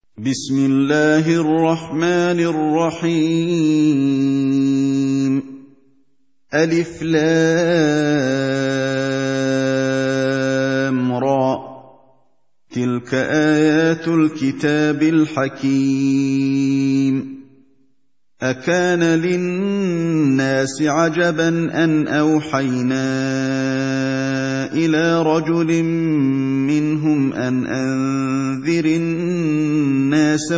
بسم الله الرحمن الرحيم ألف لام را تلك آيات الكتاب الحكيم أكان للناس عجبا أن أوحينا إلى رجل منهم أن أنذر الناس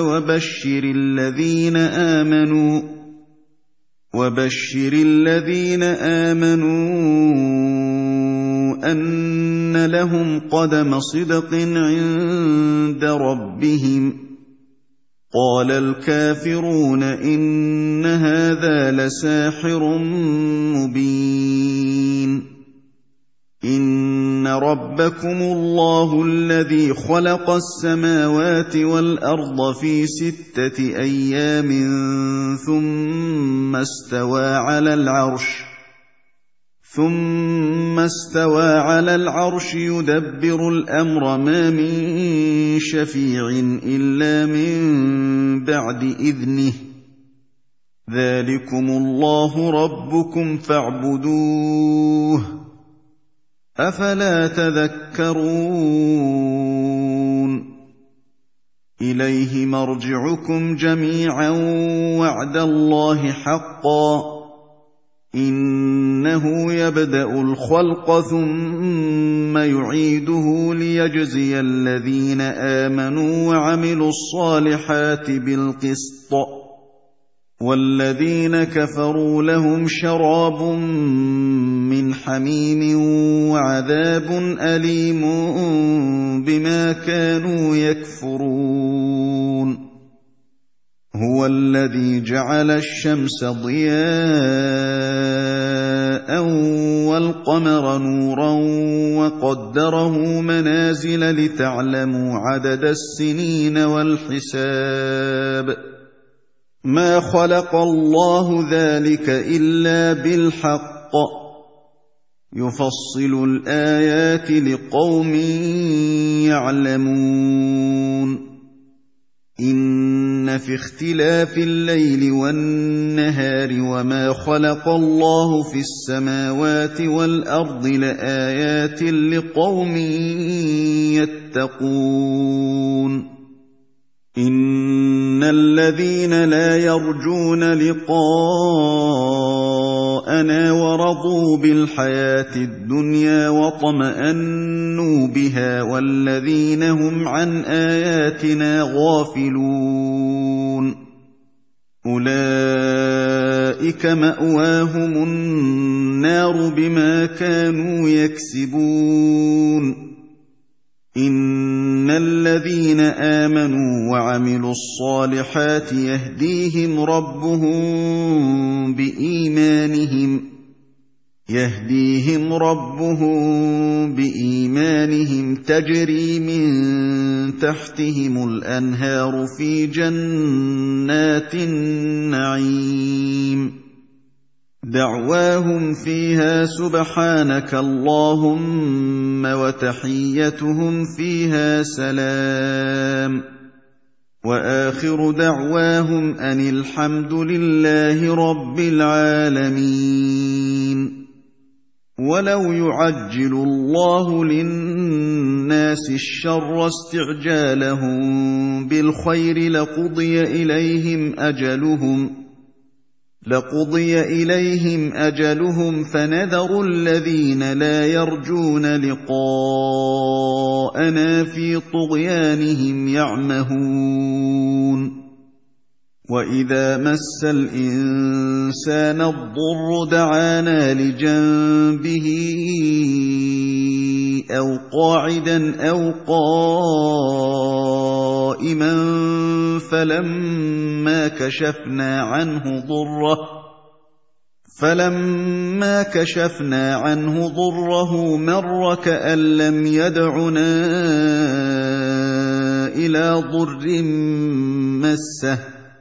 وبشر الذين آمنوا أن لهم قدم صدق عند ربهم قال الكافرون إن هذا لساحر مبين إن ربكم الله الذي خلق السماوات والأرض في 6 أيام ثم استوى على العرش يدبر الأمر ما من شفيع إلا من بعد إذنه ذلكم الله ربكم فاعبدوه أفلا تذكرون إليه مرجعكم جميعا وعد الله حقا إنه يبدأ الخلق ثم يعيده ليجزي الذين آمنوا وعملوا الصالحات بالقسط والذين كفروا لهم شراب من حميم وعذاب أليم بما كانوا يكفرون هو الذي جعل الشمس ضياء والقمر نورا وقدره منازل لتعلموا عدد السنين والحساب ما خلق الله ذلك إلا بالحق يفصل الآيات لقوم يعلمون إن في اختلاف الليل والنهار وما خلق الله في السماوات والأرض لآيات لقوم يتقون إن الذين لا يرجون لقاءنا ورضوا بالحياة الدنيا واطمأنوا بها والذين هم عن آياتنا غافلون أولئك مأواهم النار بما كانوا يكسبون إن الذين آمنوا وعملوا الصالحات يهديهم ربهم بإيمانهم تجري من تحتهم الأنهار في جنات النعيم دعواهم فيها سبحانك اللهم وتحيتهم فيها سلام وآخر دعواهم أن الحمد لله رب العالمين ولو يعجل الله للناس الشر استعجالهم بالخير لقضي إليهم أجلهم فنذر الذين لا يرجون لقاءنا في طغيانهم يعمهون وإذا مس الإنسان الضر دعانا لجنبه أو قاعدا أو قائما فلما كشفنا عنه ضره مر كأن لم يدعنا إلى ضر مسه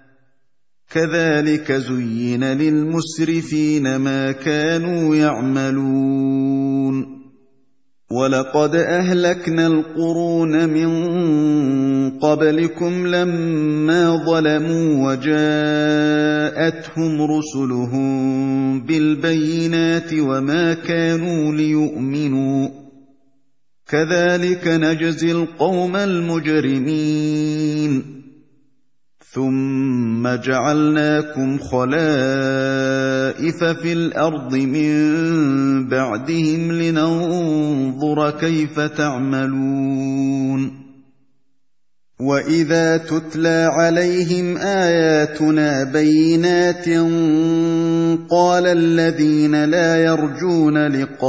كذلك زين للمسرفين ما كانوا يعملون وَلَقَدْ أَهْلَكْنَا الْقُرُونَ مِن قَبْلِكُمْ لَمَّا ظَلَمُوا وَجَاءَتْهُمْ رُسُلُهُم بِالْبَيِّنَاتِ وَمَا كَانُوا لِيُؤْمِنُوا ۚ كَذَٰلِكَ نَجْزِي الْقَوْمَ الْمُجْرِمِينَ ثُمَّ جَعَلْنَاكُمْ خَلَائِفَ فِي الْأَرْضِ مِن بَعْدِهِمْ لِنَنظُرَ كَيْفَ تَعْمَلُونَ وَإِذَا تُتْلَىٰ عَلَيْهِمْ آيَاتُنَا بَيِّنَاتٍ قَالَ الَّذِينَ لَا يَرْجُونَ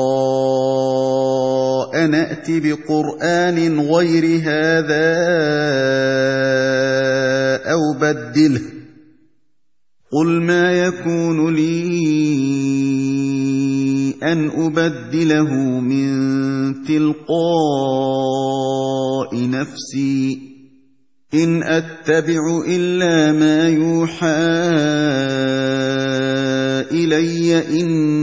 لِقَاءَنَا ائْتِ بِقُرْآنٍ غَيْرِ هَٰذَا أَوْ بَدِّلْهُ ۚ قُلْ مَا يَكُونُ لِي أَنْ أُبَدِّلَهُ مِن تِلْقَاءِ نَفْسِي ۖ إِنْ أَتَّبِعُ إِلَّا مَا يُوحَىٰ إِلَيَّ ۖ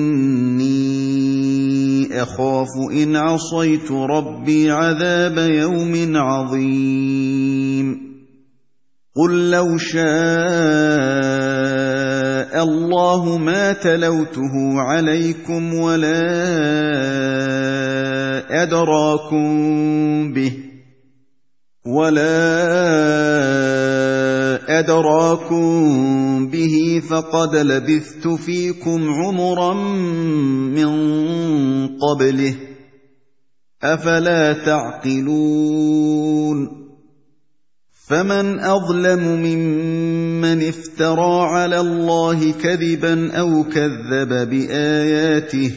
إِنِّي أَخَافُ إِنْ عَصَيْتُ رَبِّي عَذَابَ يَوْمٍ عَظِيمٍ قُل لَّوْ شَاءَ اللَّهُ مَا تَلَوْتُهُ عَلَيْكُمْ وَلَا أَدْرَاكُم بِهِ فَقَدْ لَبِثْتُ فِيكُمْ عُمُرًا مِّن قَبْلِهِ ۚ أَفَلَا تَعْقِلُونَ فَمَنْ أَظْلَمُ مِمَّنِ افْتَرَىٰ عَلَى اللَّهِ كَذِبًا أَوْ كَذَّبَ بِآيَاتِهِ ۚ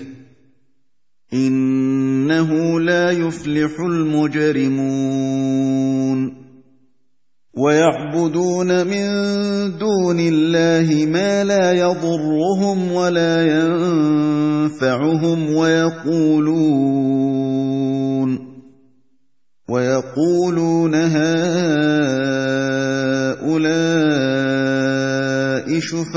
إِنَّهُ لَا يُفْلِحُ الْمُجْرِمُونَ وَيَعْبُدُونَ مِن دُونِ اللَّهِ مَا لَا يَضُرُّهُمْ وَلَا يَنفَعُهُمْ وَيَقُولُونَ هَٰؤُلَاءِ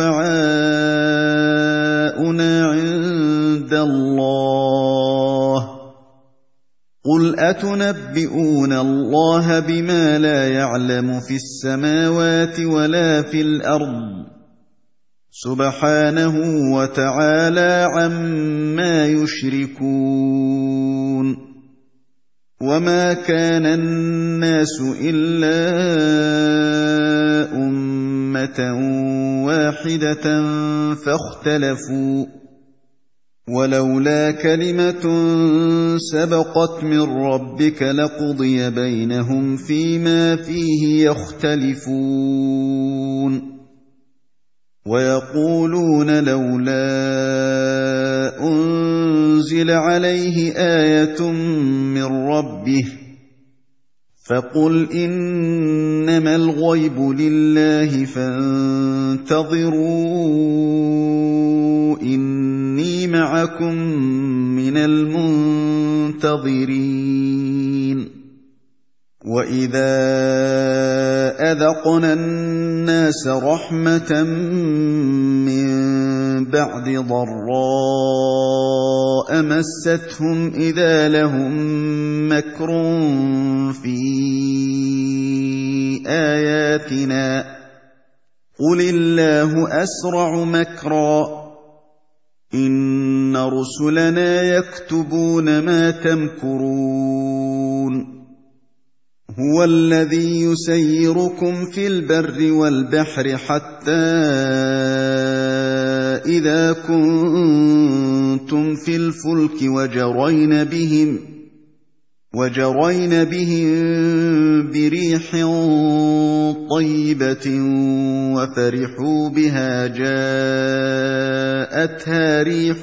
شُفَعَاؤُنَا عِندَ اللَّهِ ۚ قُلْ أَتُنَبِّئُونَ اللَّهَ بِمَا لَا يَعْلَمُ فِي السَّمَاوَاتِ وَلَا فِي الْأَرْضِ ۚ سُبْحَانَهُ وَتَعَالَىٰ عَمَّا يُشْرِكُونَ وَمَا كَانَ النَّاسُ إِلَّا أُمَّةً وَاحِدَةً فَاخْتَلَفُوا ۚ وَلَوْلَا كَلِمَةٌ سَبَقَتْ مِن رَّبِّكَ لَقُضِيَ بَيْنَهُمْ فِيمَا فِيهِ يَخْتَلِفُونَ وَيَقُولُونَ لَوْلَا أُنزِلَ عَلَيْهِ آيَةٌ مِّن رَّبِّهِ ۖ فَقُلْ إِنَّمَا الْغَيْبُ لِلَّهِ فَانتَظِرُوا إِنِّي مَعَكُم مِّنَ الْمُنتَظِرِينَ وَإِذَا أَذَقْنَا النَّاسَ رَحْمَةً مِّن بَعْدِ ضَرَّاءَ مَسَّتْهُمْ إِذَا لَهُم مَّكْرٌ فِي آيَاتِنَا ۚ قُلِ اللَّهُ أَسْرَعُ مَكْرًا ۚ إِنَّ رُسُلَنَا يَكْتُبُونَ مَا تَمْكُرُونَ هُوَ الَّذِي يُسَيِّرُكُمْ فِي الْبَرِّ وَالْبَحْرِ حَتَّىٰ إِذَا كُنتُمْ فِي الْفُلْكِ وَجَرَيْنَ بِهِم بِرِيحٍ طَيِّبَةٍ وَفَرِحُوا بِهَا جَاءَتْهَا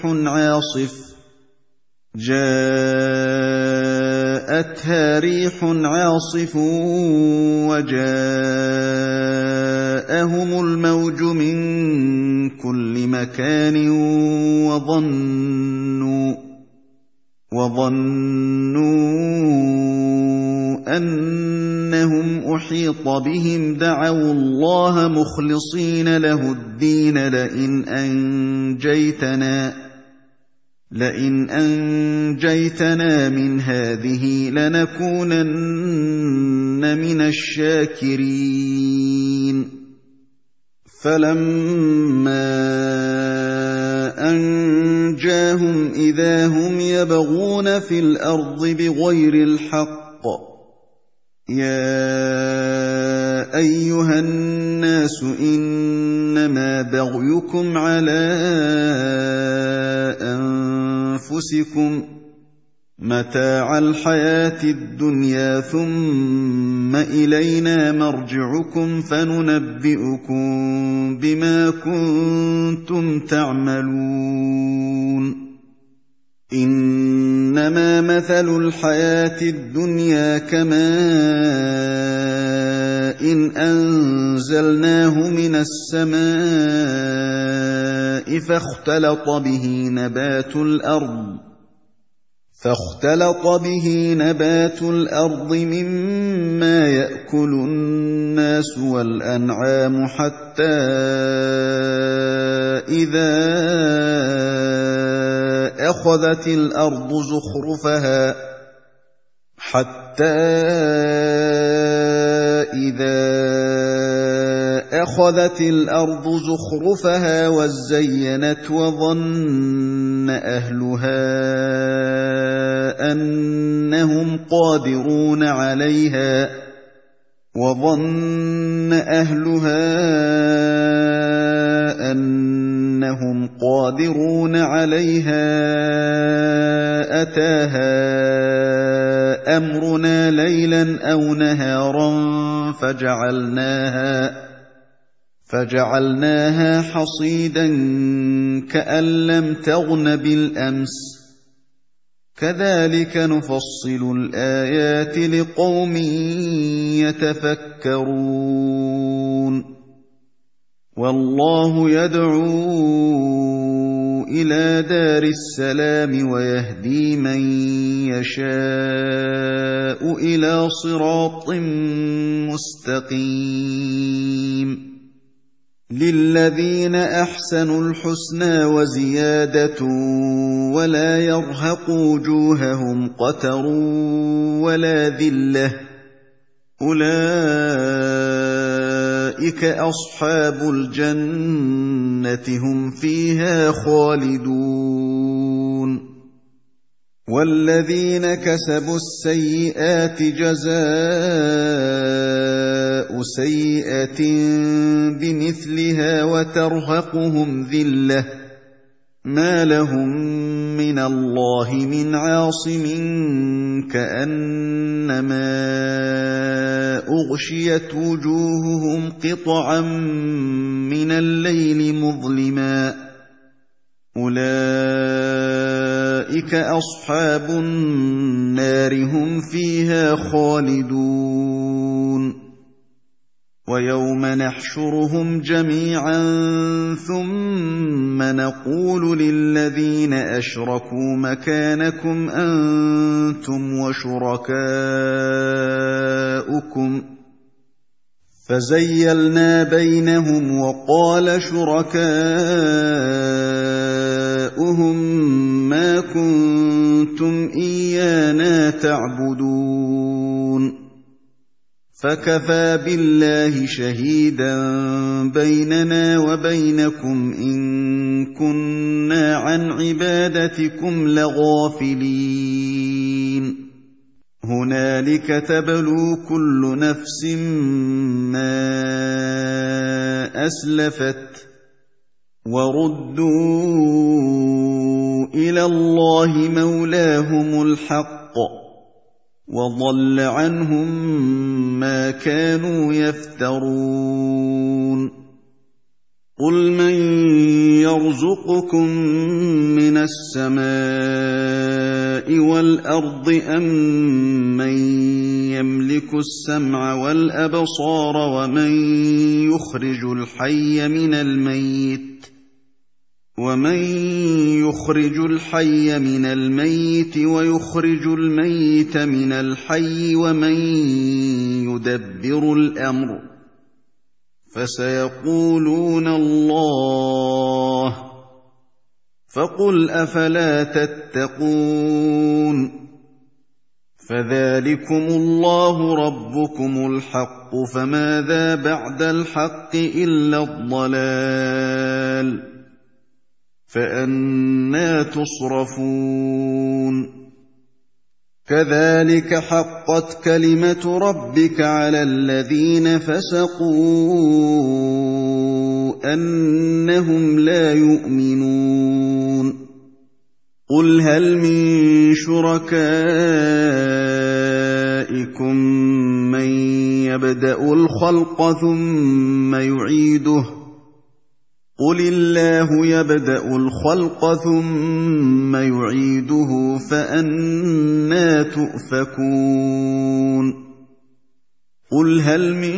رِيحٌ عَاصِفٌ وَجَاءَهُمُ الْمَوْجُ مِن كُلِّ مَكَانٍ وَظَنُّوا أَنَّهُمْ أُحِيطَ بِهِمْ دَعَوُا اللَّهَ مُخْلِصِينَ لَهُ الدِّينَ لَئِنْ لئن أنجيتنا من هذه لنكونن من الشاكرين فلما أنجاهم إذا هم يبغون في الأرض بغير الحق يا أيها الناس إنما بغيكم على أنفسكم متاع الحياة الدنيا ثم إلينا مرجعكم فننبئكم بما كنتم تعملون إنما مثل الحياة الدنيا كماء إن أنزلناه من السماء فاختلط به نبات الأرض مما يأكل الناس والأنعام حتى إذا أخذت الأرض زخرفها وزينت وظن أهلها أنهم قادرون عليها أتاها أمرنا ليلا أو نهارا فجعلناها حصيدا كأن لم تغن بالأمس كذلك نفصل الآيات لقوم يتفكرون والله يدعو إلى دار السلام ويهدي من يشاء إلى صراط مستقيم للذين أحسنوا الحسنى وزيادة ولا يرهق وجوههم قتر ولا ذلة أولئك أصحاب الجنة هم فيها خالدون والذين كسبوا السيئات جزاء سيئة بمثلها وترهقهم ذلة ما لهم من الله من عاصم كأنما أغشيت وجوههم قطعا من الليل مظلما أولئك أصحاب النار هم فيها خالدون ويوم نحشرهم جميعا ثم نقول للذين أشركوا مكانكم أنتم وشركاؤكم فزيلنا بينهم وقال شركاؤهم ما كنتم إيانا تعبدون فكفى بالله شهيدا بيننا وبينكم إن كنا عن عبادتكم لغافلين هنالك تبلو كل نفس ما أسلفت وردوا إلى الله مولاهم الحق وضل عنهم ما كانوا يفترون قل من يرزقكم من السماء والأرض أم من يملك السمع والأبصار ومن يخرج الحي من الميت ويخرج الميت من الحي ومن يدبر الأمر فسيقولون الله فَقُلْ أَفَلَا تَتَّقُونَ فَذَٰلِكُمُ اللَّهُ رَبُّكُمُ الْحَقُّ فَمَاذَا بَعْدَ الْحَقِّ إِلَّا الضَّلَالُ فَأَنَّىٰ تُصْرَفُونَ كَذَٰلِكَ حَقَّتْ كَلِمَةُ رَبِّكَ عَلَى الَّذِينَ فَسَقُوا أَنَّهُمْ لَا يُؤْمِنُونَ قُلْ هَلْ مِن شُرَكَائِكُم مَّن يَبْدَأُ الْخَلْقَ ثُمَّ يُعِيدُهُ قُلِ اللَّهُ يَبْدَأُ الْخَلْقَ ثُمَّ يُعِيدُهُ فَأَنَّىٰ تُؤْفَكُونَ قُلْ هَلْ مِن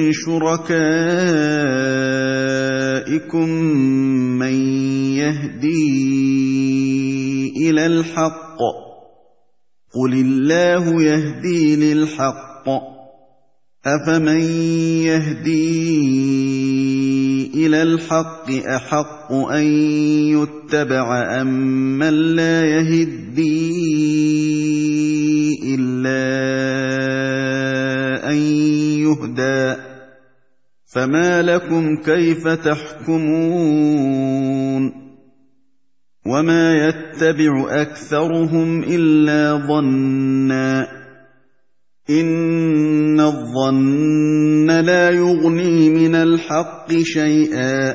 شُرَكَائِكُم مَّن يَهْدِي إِلَى الْحَقِّ قُلِ اللَّهُ يَهْدِي لِلْحَقِّ أَفَمَن يَهْدِي إِلَى الْحَقِّ أَحَقُّ أَن يُتَّبَعَ أَمَّن لَّا يَهِدِّي إِلَّا أَن يُهْدَىٰ فَمَا لَكُمْ كَيْفَ تَحْكُمُونَ وَمَا يَتَّبِعُ أَكْثَرُهُمْ إِلَّا ظَنًّا إِنَّ الظَّنَّ لَا يُغْنِي مِنَ الْحَقِّ شَيْئًا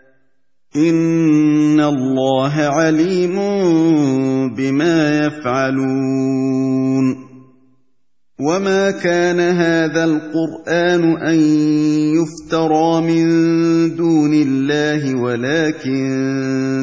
إِنَّ اللَّهَ عَلِيمٌ بِمَا يَفْعَلُونَ وَمَا كَانَ هَٰذَا الْقُرْآنُ أَن يُفْتَرَىٰ مِن دُونِ اللَّهِ وَلَٰكِن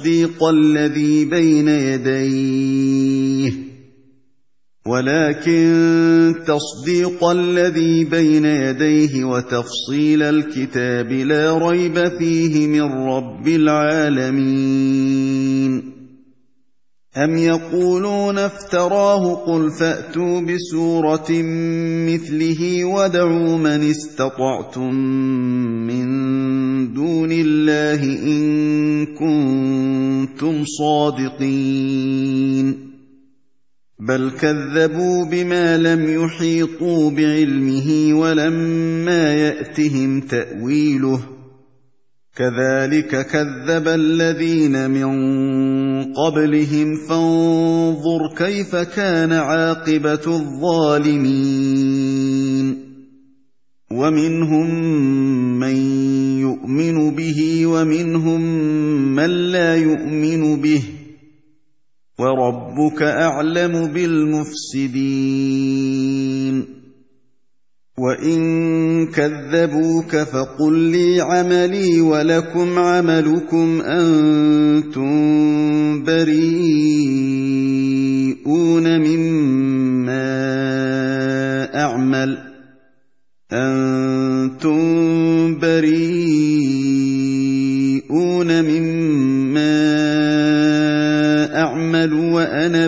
تَصْدِيقَ الَّذِي بَيْنَ يَدَيْهِ وَتَفْصِيلَ الْكِتَابِ لَا رَيْبَ فِيهِ مِن رَّبِّ الْعَالَمِينَ أَمْ يَقُولُونَ افْتَرَاهُ قُلْ فَأْتُوا بِسُورَةٍ مِّثْلِهِ وَادْعُوا مَنِ اسْتَطَعْتُم مِّن دُونِ اللَّهِ إِن كُنتُمْ صَادِقِينَ بَلْ كَذَّبُوا بِمَا لَمْ يُحِيطُوا بِعِلْمِهِ وَلَمَّا يَأْتِهِمْ تَأْوِيلُهُ كَذَٰلِكَ كَذَّبَ الَّذِينَ مِن قَبْلِهِمْ فَانظُرْ كَيْفَ كَانَ عَاقِبَةُ الظَّالِمِينَ وَمِنْهُم مَّن يُؤْمِنُ بِهِ وَمِنْهُم مَّن لَّا يُؤْمِنُ بِهِ وَرَبُّكَ أَعْلَمُ بِالْمُفْسِدِينَ وَإِن كَذَّبُوكَ فَقُل لِّي عَمَلِي وَلَكُمْ عَمَلُكُمْ أَنتُم بَرِيئُونَ مِمَّا أَعْمَلُ وَأَنَا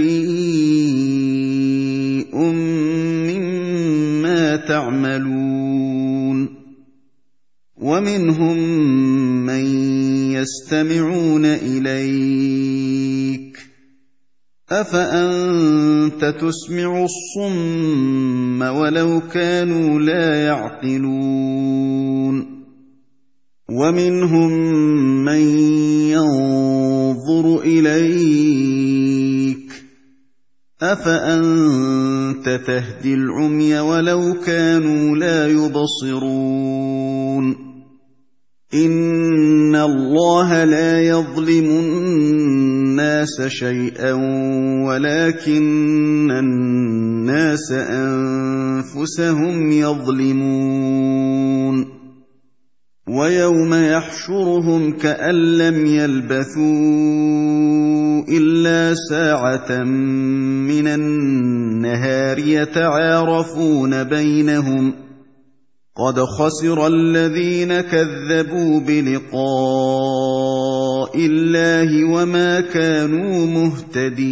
بَرِيءٌ مِّمَّا تَعْمَلُونَ وَمِنْهُم مَّن يَسْتَمِعُونَ إِلَيْكَ أَفَأَنتَ تُسْمِعُ الصُّمَّ وَلَوْ كَانُوا لَا يَعْقِلُونَ وَمِنْهُم مَّن يَنظُرُ إِلَيْكَ أَفَأَنتَ تَهْدِي الْعُمْيَ وَلَوْ كَانُوا لَا يُبْصِرُونَ إِنَّ اللَّهَ لَا يَظْلِمُ النَّاسَ شَيْئًا وَلَٰكِنَّ النَّاسَ أَنفُسَهُمْ يَظْلِمُونَ وَيَوْمَ يَحْشُرُهُمْ كَأَن لَّمْ يَلْبَثُوا إِلَّا سَاعَةً مِّنَ النَّهَارِ يَتَعَارَفُونَ بَيْنَهُمْ قَدْ خَسِرَ الَّذِينَ كَذَّبُوا بِلِقَاءِ اللَّهِ وَمَا كَانُوا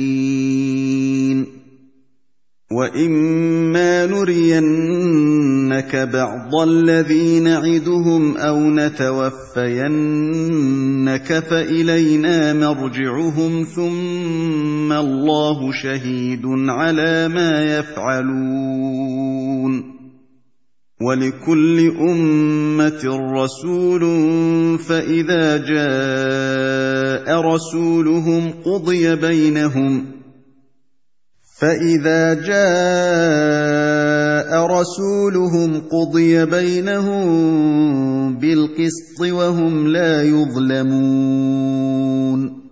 مُهْتَدِينَ وَإِمَّا نُرِيَنَّكَ نُرِيَنَّكَ بَعْضَ الَّذِي نَعِدُهُمْ أَوْ نَتَوَفَّيَنَّكَ فَإِلَيْنَا مَرْجِعُهُمْ ثُمَّ اللَّهُ شَهِيدٌ عَلَىٰ مَا يَفْعَلُونَ وَلِكُلِّ أُمَّةٍ رَّسُولٌ فَإِذَا جَاءَ رَسُولُهُمْ قُضِيَ بَيْنَهُم بِالْقِسْطِ وَهُمْ لَا يُظْلَمُونَ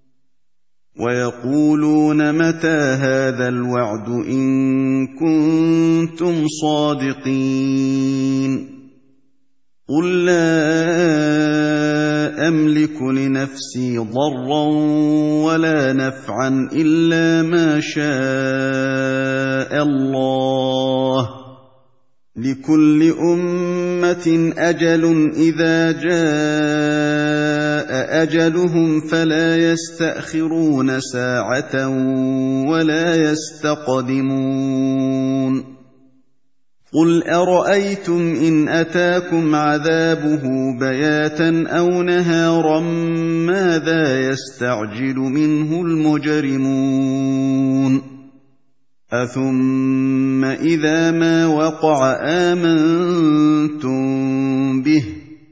وَيَقُولُونَ مَتَىٰ هَٰذَا الْوَعْدُ إِن كُنتُمْ صَادِقِينَ قُل لَّا أَمْلِكُ لِنَفْسِي ضَرًّا وَلَا نَفْعًا إِلَّا مَا شَاءَ اللَّهُ ۗ لِكُلِّ أُمَّةٍ أَجَلٌ إِذَا جَاءَ أَجَلُهُمْ فَلَا يَسْتَأْخِرُونَ سَاعَةً وَلَا يَسْتَقْدِمُونَ قُلْ أَرَأَيْتُمْ إِنْ أَتَاكُمْ عَذَابُهُ بَيَاتًا أَوْ نَهَارًا مَاذَا يَسْتَعْجِلُ مِنْهُ الْمُجْرِمُونَ أَثُمَّ إِذَا مَا وَقَعَ آمَنتُم بِهِ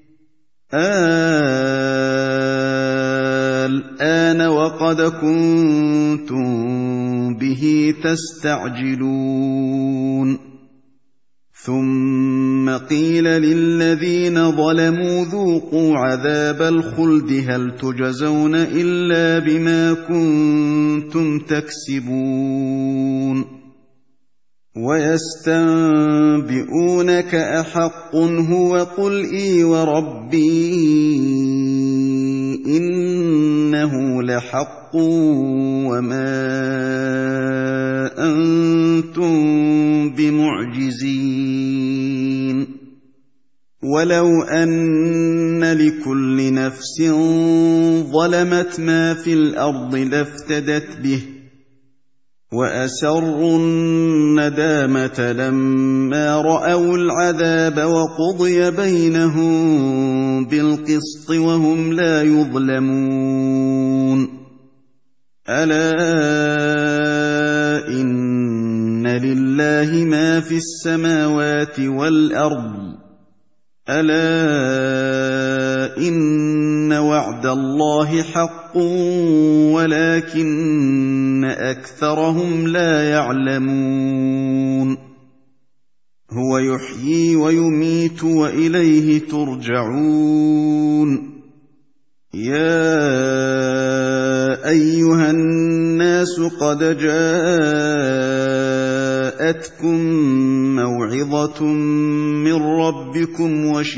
الْآنَ وَقَدْ كُنتُم بِهِ تَسْتَعْجِلُونَ ثُمَّ قِيلَ لِلَّذِينَ ظَلَمُوا ذُوقُوا عَذَابَ الْخُلْدِ هَلْ تُجْزَوْنَ إِلَّا بِمَا كُنتُمْ تَكْسِبُونَ وَيَسْتَنبِئُونَكَ أَحَقٌّ هُوَ قُلْ إِي وَرَبِّي إِنَّهُ لَحَقٌّ وَمَا أَنتُم بِمُعْجِزِينَ وَلَوْ أَنَّ لِكُلِّ نَفْسٍ ظَلَمَتْ مَا فِي الْأَرْضِ لَافْتَدَتْ بِهِ وَأَسَرُّوا النَّدَامَةَ لَمَّا رَأَوُا الْعَذَابَ وَقُضِيَ بَيْنَهُم بِالْقِسْطِ وَهُمْ لَا يُظْلَمُونَ أَلَا إِنَّ لِلَّهِ مَا فِي السَّمَاوَاتِ وَالْأَرْضِ أَلَا إِنَّ وَعْدَ اللَّهِ حَقٌّ وَلَٰكِنَّ أَكْثَرَهُمْ لَا يَعْلَمُونَ هُوَ يُحْيِي وَيُمِيتُ وَإِلَيْهِ تُرْجَعُونَ يَا أَيُّهَا النَّاسُ قَدْ جَاءَتْكُم مَّوْعِظَةٌ مِّن رَّبِّكُمْ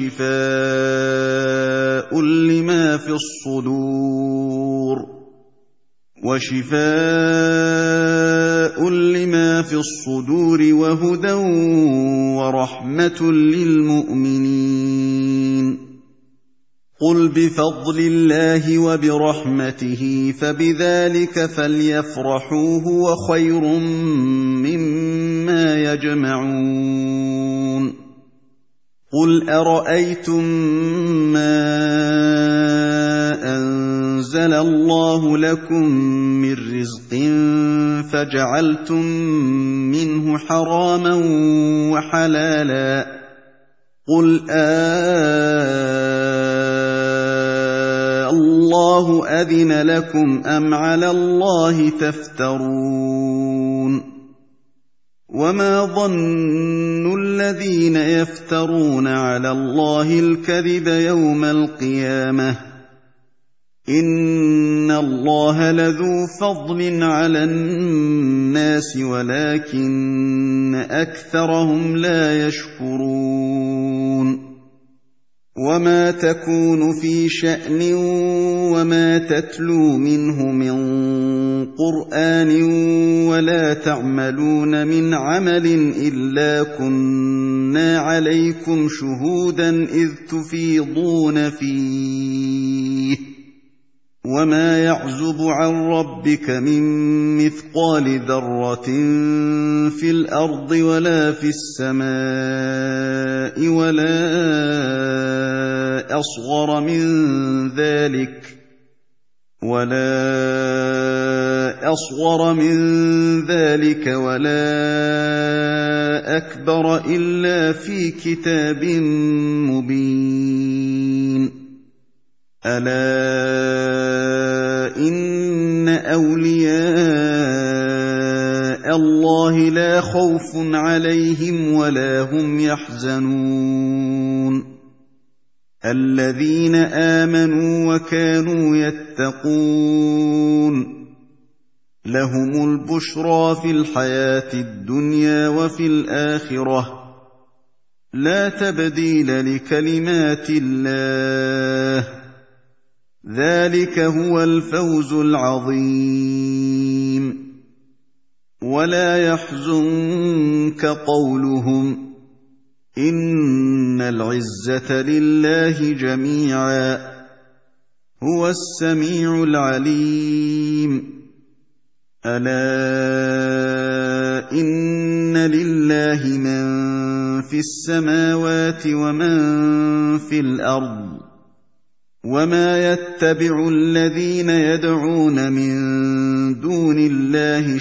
وَشِفَاءٌ لِّمَا فِي الصُّدُورِ وَهُدًى وَرَحْمَةٌ لِّلْمُؤْمِنِينَ قُلْ بِفَضْلِ اللَّهِ وَبِرَحْمَتِهِ فَبِذَٰلِكَ فَلْيَفْرَحُوا هُوَ خَيْرٌ مِّمَّا يَجْمَعُونَ قُلْ أَرَأَيْتُم مَّا أَنزَلَ اللَّهُ لَكُم مِّن رِّزْقٍ فَجَعَلْتُم مِّنْهُ حَرَامًا وَحَلَالًا قُلْ اللَّهُ أَذِنَ لَكُمْ أَمْ عَلَى اللَّهِ تَفْتَرُونَ وَمَا ظَنُّ الَّذِينَ يَفْتَرُونَ عَلَى اللَّهِ الْكَذِبَ يَوْمَ الْقِيَامَةِ إِنَّ اللَّهَ لَذُو فَضْلٍ عَلَى النَّاسِ وَلَٰكِنَّ أَكْثَرَهُمْ لَا يَشْكُرُونَ وَمَا تَكُونُ فِي شَأْنٍ وَمَا تَتْلُو مِنْهُ مِن قُرْآنٍ وَلَا تَعْمَلُونَ مِنْ عَمَلٍ إِلَّا كُنَّا عَلَيْكُمْ شُهُودًا إِذْ تُفِيضُونَ فِيهِ وَمَا يَعْزُبُ عَن رَّبِّكَ مِن مِّثْقَالِ ذَرَّةٍ فِي الْأَرْضِ وَلَا فِي السَّمَاءِ ولا أصغر من ذلك ولا أكبر إلا في كتاب مبين ألا إن أولياء الله لا خوف عليهم ولا هم يحزنون الذين آمنوا وكانوا يتقون لهم البشرى في الحياة الدنيا وفي الآخرة لا تبديل لكلمات الله ذلك هو الفوز العظيم ولا يحزنك قولهم إن العزة لله جميعا هو السميع العليم ألا إن لله من في السماوات ومن في الأرض وما يتبع الذين يدعون من دون الله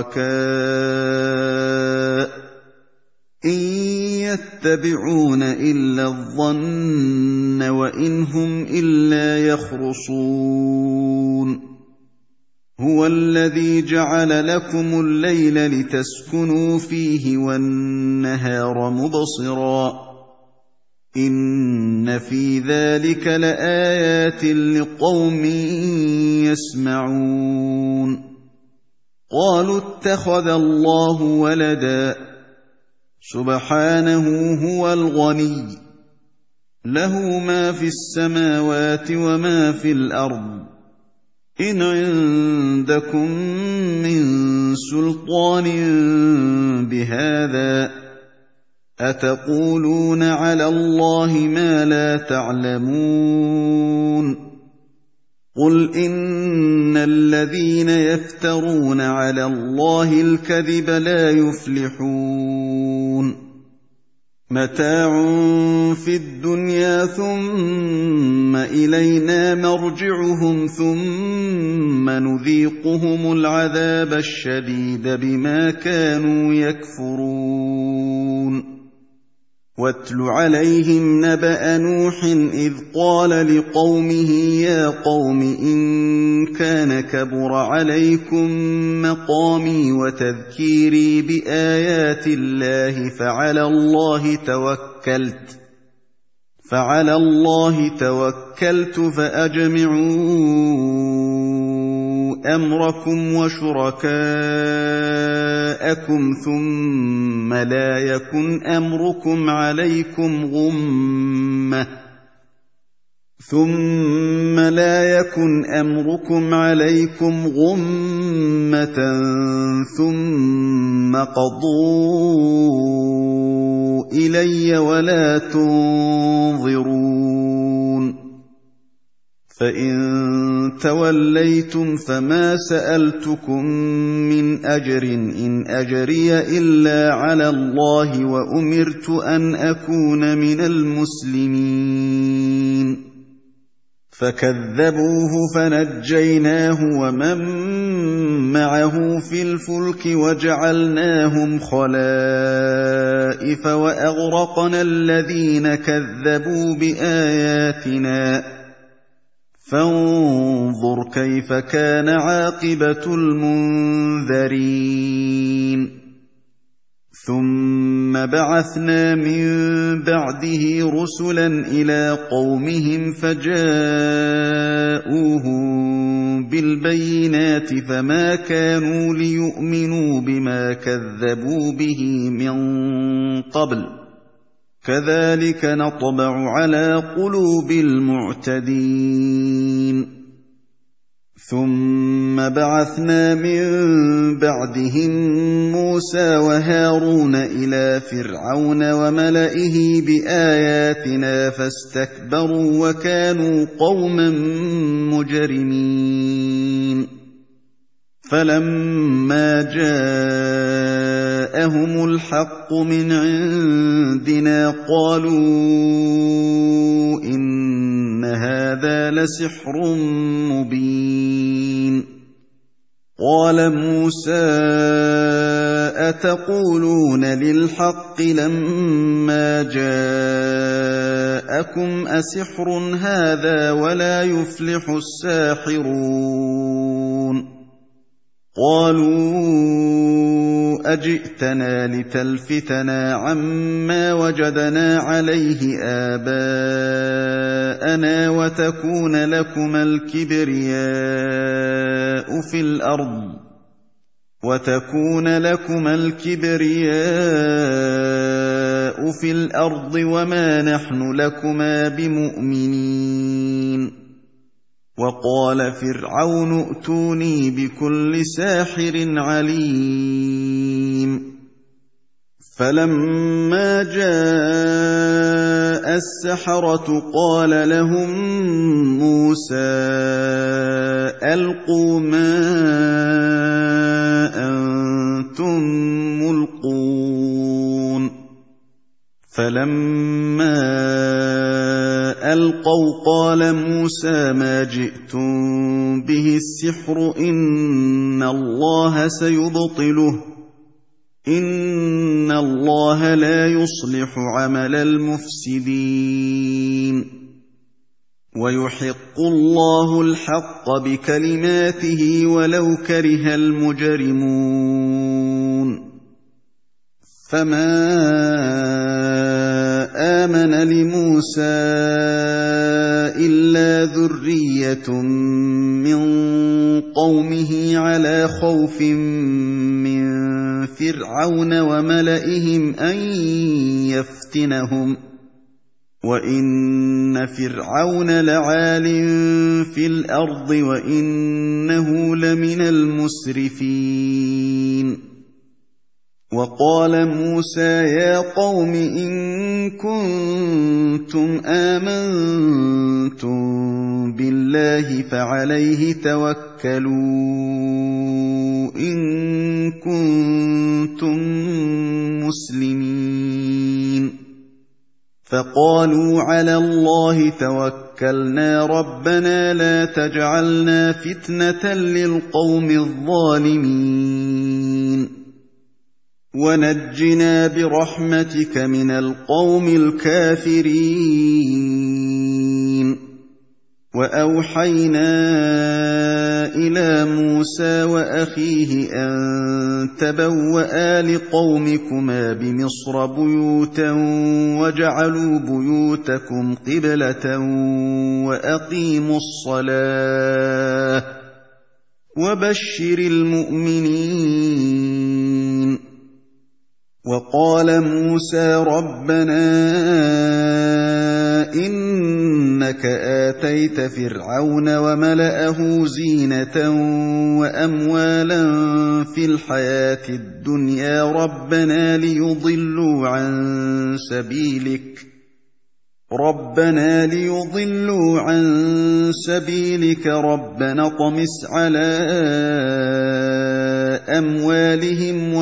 شركاء إن يتبعون إلا الظن وإن هم إلا يخرصون هو الذي جعل لكم الليل لتسكنوا فيه والنهار مبصرا إن في ذلك لآيات لقوم يسمعون قالوا اتخذ الله ولدا سبحانه هو الغني له ما في السماوات وما في الأرض إن عندكم من سلطان بهذا أتقولون على الله ما لا تعلمون قل إن الذين يفترون على الله الكذب لا يفلحون متاع في الدنيا ثم إلينا مرجعهم ثم نذيقهم العذاب الشديد بما كانوا يكفرون واتل عليهم نبأ نوح إذ قال لقومه يا قوم إن كان كبر عليكم مقامي وتذكيري بآيات الله فعلى الله توكلت فأجمعوا أمركم وشركاءكم ثم لا يكن أمركم عليكم غمة ثم قضوا إلي ولا تنظرون فإن توليتم فما سألتكم من أجر إن أجري إلا على الله وأمرت أن أكون من المسلمين فكذبوه فنجيناه ومن معه في الفلك وجعلناهم خلائف وأغرقنا الذين كذبوا بآياتنا فانظر كيف كان عاقبة المنذرين ثم بعثنا من بعده رسلا إلى قومهم فجاءوهم بالبينات فما كانوا ليؤمنوا بما كذبوا به من قبل كذلك نطبع على قلوب المعتدين ثم بعثنا من بعدهم موسى وهارون إلى فرعون وملئه بآياتنا فاستكبروا وكانوا قوما مجرمين فَلَمَّا جَاءَهُمُ الْحَقُّ مِنْ عِندِنَا قَالُوا إِنَّ هَٰذَا لَسِحْرٌ مُّبِينٌ قَالَ مُوسَىٰ أَتَقُولُونَ لِلْحَقِّ لَمَّا جَاءَكُمْ أَسِحْرٌ هَٰذَا وَلَا يُفْلِحُ السَّاحِرُونَ قَالُوا أَجِئْتَنَا لِتَلْفِتَنَا عَمَّا وَجَدْنَا عَلَيْهِ آبَاءَنَا وَتَكُونَ لَكُمَا الْكِبْرِيَاءُ فِي الْأَرْضِ وَمَا نَحْنُ لَكُمَا بِمُؤْمِنِينَ وَقَالَ فِرْعَوْنُ ائْتُونِي بِكُلِّ سَاحِرٍ عَلِيمٍ فَلَمَّا جَاءَ السَّحَرَةُ قَالَ لَهُم مُّوسَىٰ أَلْقُوا مَا أَنتُم مُّلْقُونَ فَلَمَّا أَلْقَوْا قَالَ مُوسَىٰ مَا جِئْتُم بِهِ السِّحْرُ إِنَّ اللَّهَ سَيُبْطِلُهُ إِنَّ اللَّهَ لَا يُصْلِحُ عَمَلَ الْمُفْسِدِينَ وَيُحِقُّ اللَّهُ الْحَقَّ بِكَلِمَاتِهِ وَلَوْ كَرِهَ الْمُجْرِمُونَ فَمَا آمَنَ لِمُوسَىٰ إِلَّا ذُرِّيَّةٌ مِّن قَوْمِهِ عَلَىٰ خَوْفٍ مِّن فِرْعَوْنَ وَمَلَئِهِمْ أَن يَفْتِنَهُمْ ۚ وَإِنَّ فِرْعَوْنَ لَعَالٍ فِي الْأَرْضِ وَإِنَّهُ لَمِنَ الْمُسْرِفِينَ وَقَالَ مُوسَىٰ يَا قَوْمِ إِن كُنتُمْ آمَنتُم بِاللَّهِ فَعَلَيْهِ تَوَكَّلُوا إِن كُنتُم مُّسْلِمِينَ فَقَالُوا عَلَى اللَّهِ تَوَكَّلْنَا رَبَّنَا لَا تَجْعَلْنَا فِتْنَةً لِّلْقَوْمِ الظَّالِمِينَ وَنَجِّنَا بِرَحْمَتِكَ مِنَ الْقَوْمِ الْكَافِرِينَ وَأَوْحَيْنَا إِلَىٰ مُوسَىٰ وَأَخِيهِ أَن تَبَوَّآ لِقَوْمِكُمَا بِمِصْرَ بُيُوتًا وَاجْعَلُوا بُيُوتَكُمْ قِبْلَةً وَأَقِيمُوا الصَّلَاةَ وَبَشِّرِ الْمُؤْمِنِينَ وَقَالَ مُوسَىٰ رَبَّنَا إِنَّكَ آتَيْتَ فِرْعَوْنَ وَمَلَأَهُ زِينَةً وَأَمْوَالًا فِي الْحَيَاةِ الدُّنْيَا رَبَّنَا لِيُضِلُّوا عَن سَبِيلِكَ رَبَّنَا اطْمِسْ عَلَىٰ أَمْوَالِهِمْ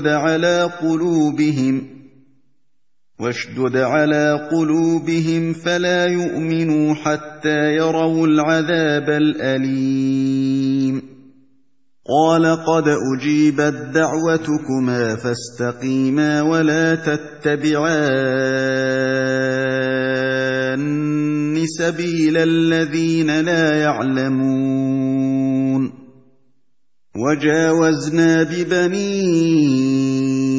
واشدد على قلوبهم فلا يؤمنوا حتى يروا العذاب الأليم قال قد أجيبت دعوتكما فاستقيما ولا تتبعان سبيل الذين لا يعلمون وجاوزنا ببني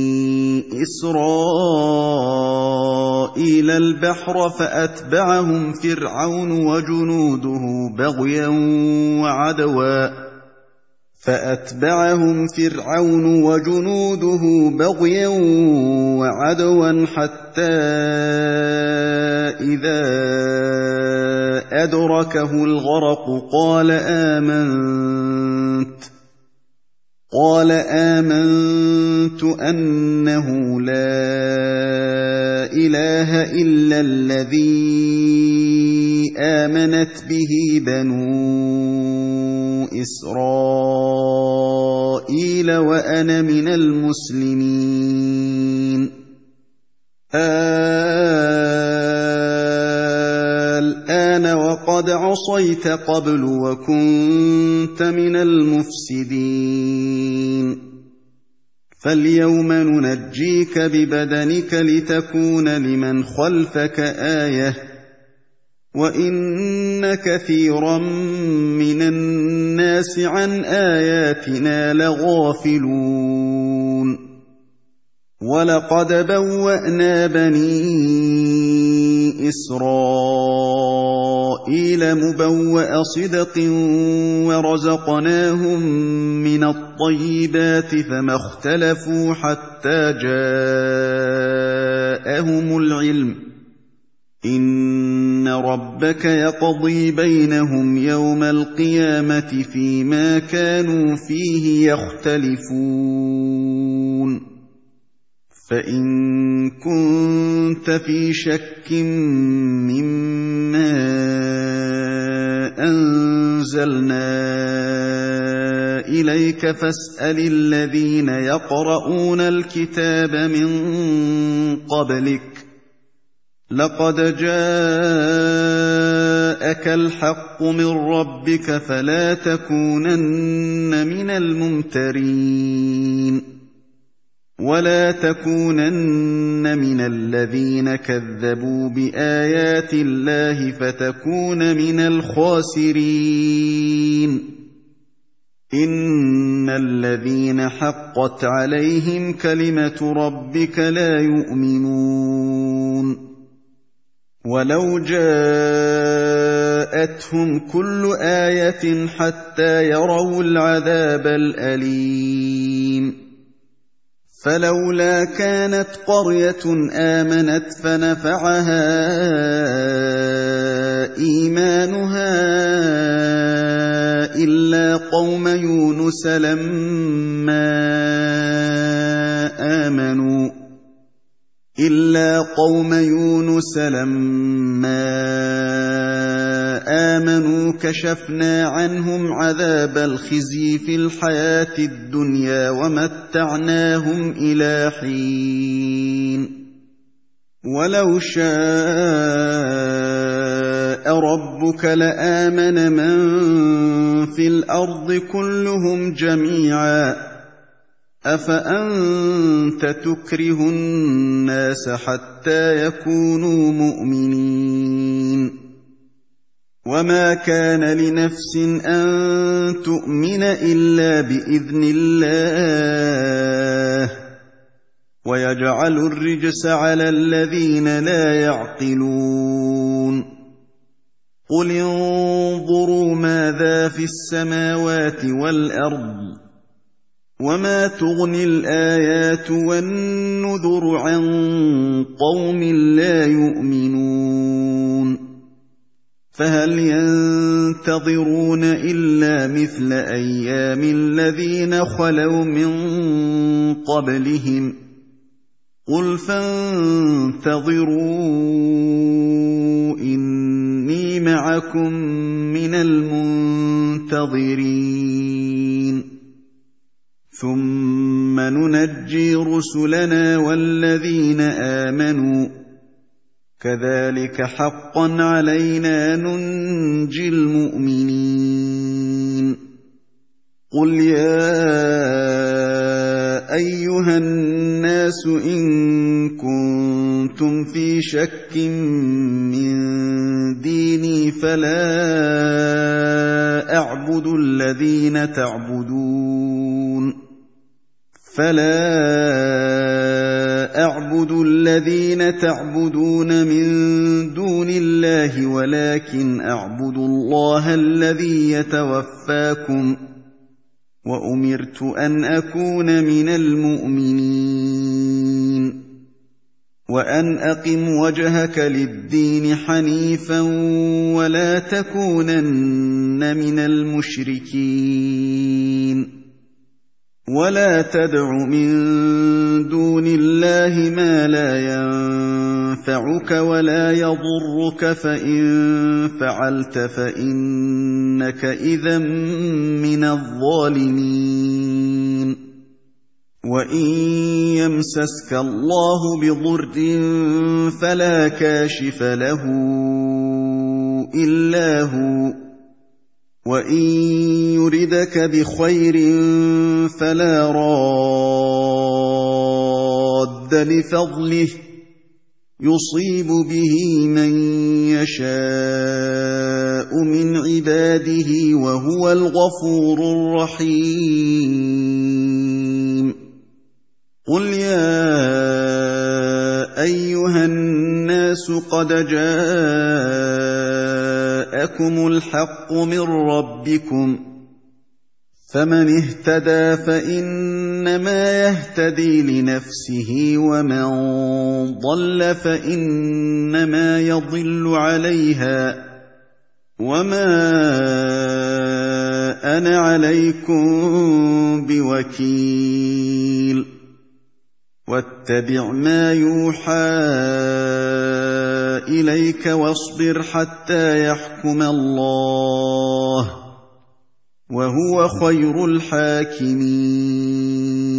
إسرائيل البحر فأتبعهم فرعون وجنوده بغيا وعدوا حتى إذا أدركه الغرق قال آمنت أنه لا إله إلا الذي آمنت به بنو إسرائيل وأنا من المسلمين الآن وقد عصيت قبل وكنت من المفسدين فاليوم ننجيك ببدنك لتكون لمن خلفك آية وإن كثيرا من الناس عن آياتنا لغافلون ولقد بوأنا بني إسرائيل مبوأ صدق ورزقناهم من الطيبات فما اختلفوا حتى جاءهم العلم إن ربك يقضي بينهم يوم القيامة فيما كانوا فيه يختلفون فإن كنت في شك مما أنزلنا إليك فاسأل الذين يقرؤون الكتاب من قبلك لقد جاءك الحق من ربك فلا تكونن من الممترين ولا تكونن من الذين كذبوا بآيات الله فتكون من الخاسرين إن الذين حقت عليهم كلمة ربك لا يؤمنون ولو جاءتهم كل آية حتى يروا العذاب الأليم فلولا كانت قرية آمنت فنفعها إيمانها إلا قوم يونس لما آمنوا كشفنا عنهم عذاب الخزي في الحياة الدنيا ومتعناهم إلى حين ولو شاء ربك لآمن من في الأرض كلهم جميعا أفأنت تكره الناس حتى يكونوا مؤمنين وما كان لنفس أن تؤمن إلا بإذن الله ويجعل الرجس على الذين لا يعقلون قل انظروا ماذا في السماوات والأرض وما تغني الآيات والنذر عن قوم لا يؤمنون فهل ينتظرون إلا مثل أيام الذين خلوا من قبلهم قل فانتظروا إني معكم من المنتظرين ثم ننجي رسلنا والذين آمنوا كذلك حقا علينا ننجي المؤمنين قل يا أيها الناس إن كنتم في شك من ديني فلا أعبد الذين تعبدون من دون الله ولكن أعبد الله الذي يتوفاكم وأمرت أن أكون من المؤمنين وأن أقم وجهك للدين حنيفا ولا تكونن من المشركين ولا تدع من دون الله ما لا ينفعك ولا يضرك فإن فعلت فإن إنك إذا من الظالمين وإن يمسسك الله بضر فلا كاشف له إلا هو وإن يردك بخير فلا راد لفضله يصيب به من يشاء من عباده وهو الغفور الرحيم قل يا أيها الناس قد جاءكم الحق من ربكم فمن اهتدى فإنما يهتدي لنفسه ومن ضل فإنما يضل عليها وما أنا عليكم بوكيل واتبع ما يوحى إليك واصبر حتى يحكم الله وهو خير الحاكمين